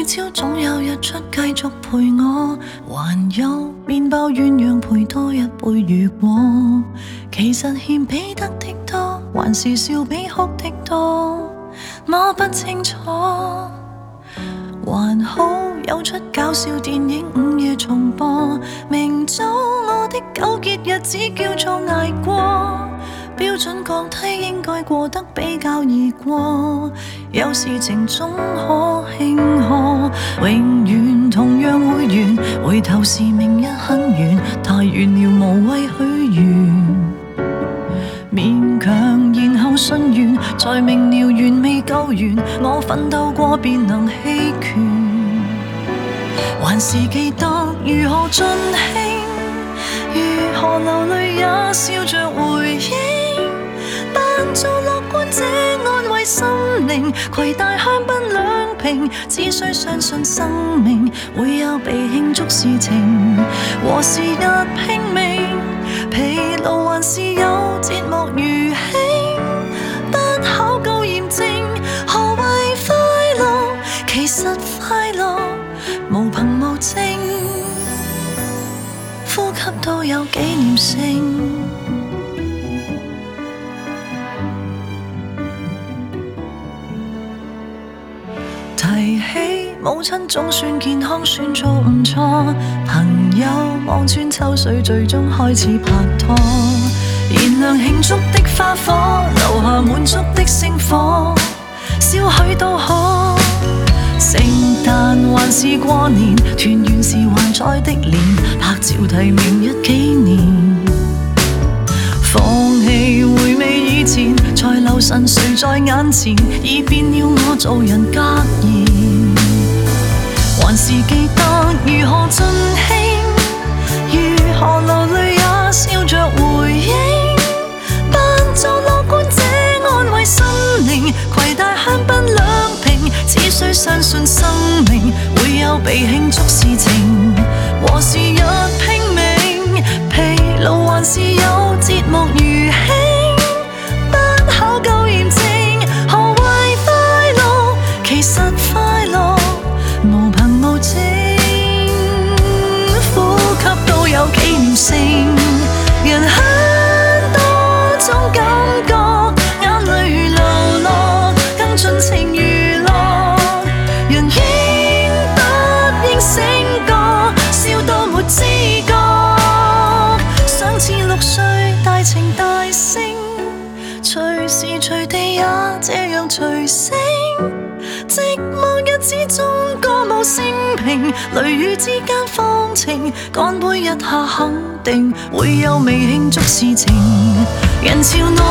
朝總有日出繼續陪我，還有麵包鴛鴦配多一杯如果。其實獻彼得的多，還是笑比哭的多，我不清楚。還好有出搞笑電影午夜重播，明早我的糾結日子叫做捱過。標準降低應該過得比較易過，有事情總可慶賀，永遠同樣會完，回頭時明日很遠，太遠了無謂許願，勉強然後信願，在明瞭完未夠完，我奮鬥過便能棄權，還是記得如何盡興，如何流淚也笑着回應，扮做樂觀者安慰心靈，攜帶香檳兩瓶，只需相信生命會有被慶祝事情，和時日拼命，疲勞還是有節目餘興，不考究驗證何謂快樂，其實快樂無憑無證，呼吸都有紀念性。提起母親總算健康，算做唔錯，朋友望穿秋水，最終開始拍拖，燃亮慶祝的花火，留下滿足的星火，少許都可。聖誕還是過年，團圓時還在的臉，拍照提明日紀念，放棄回味以前，才留神誰在眼前，已變了我做人格言，還是記得如何盡興，如何流淚也笑着回應，扮做樂觀者安慰心靈，攜帶香檳兩瓶，只需相信生命會有被慶祝事情，和時日拼命，疲勞還是有節目餘興，不考究驗證何謂快樂，其實快樂無憑無證，呼吸都有紀念性，人很多種感覺，眼淚流落更盡情娛樂，人應不應醒覺，笑到沒知覺，想似6歲大情大聲，隨時隨地也這樣隨聲，寂寞日子中歌舞升平，雷雨之間放晴，乾杯一下肯定會有未慶祝事情，人潮內